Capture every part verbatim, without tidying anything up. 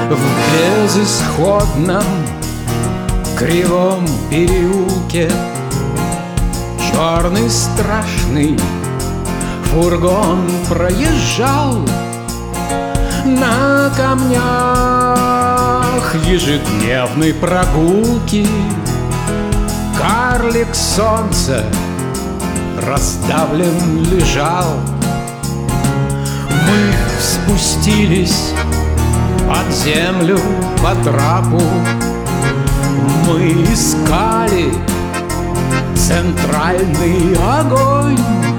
В безысходном кривом переулке черный страшный фургон проезжал. На камнях ежедневной прогулки карлик солнца раздавлен лежал. Мы спустились под землю по трапу, мы искали центральный огонь.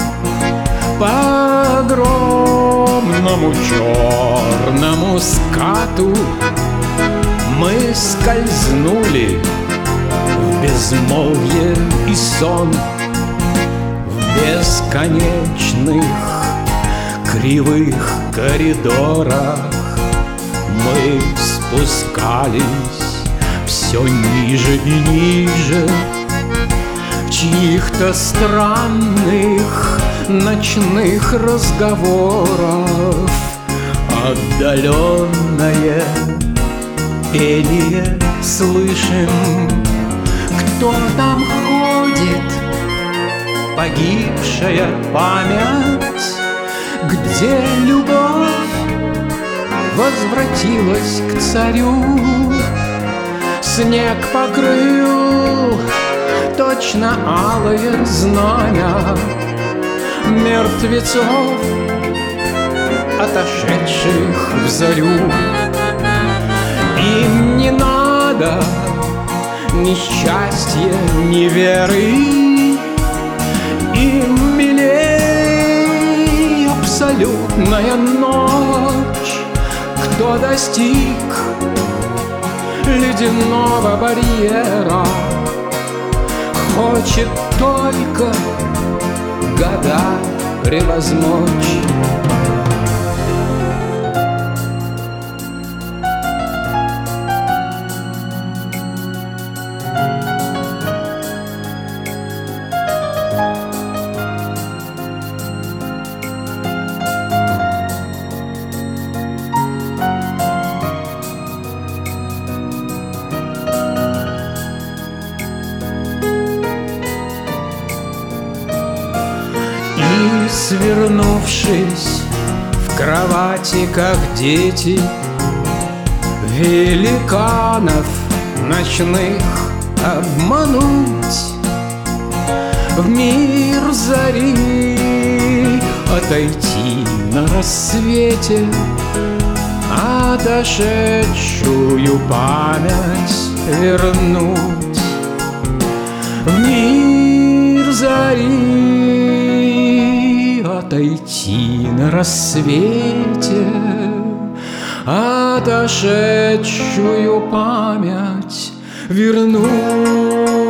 По огромному черному скату мы скользнули в безмолвие и сон. В бесконечных кривых коридорах мы спускались все ниже и ниже в чьих-то странных ночных разговоров. Отдаленное пение слышим. Кто там ходит? Погибшая память. Где любовь возвратилась к царю? Снег покрыл точно алое знамя мертвецов, отошедших в зарю. Им не надо ни счастья, ни веры, им милей абсолютная ночь. Кто достиг ледяного барьера, хочет только года превозмочь. И, свернувшись в кровати, как дети, великанов ночных обмануть, в мир зари отойти на рассвете, отошедшую память вернуть. В мир зари отойти на рассвете, отошедшую память вернуть.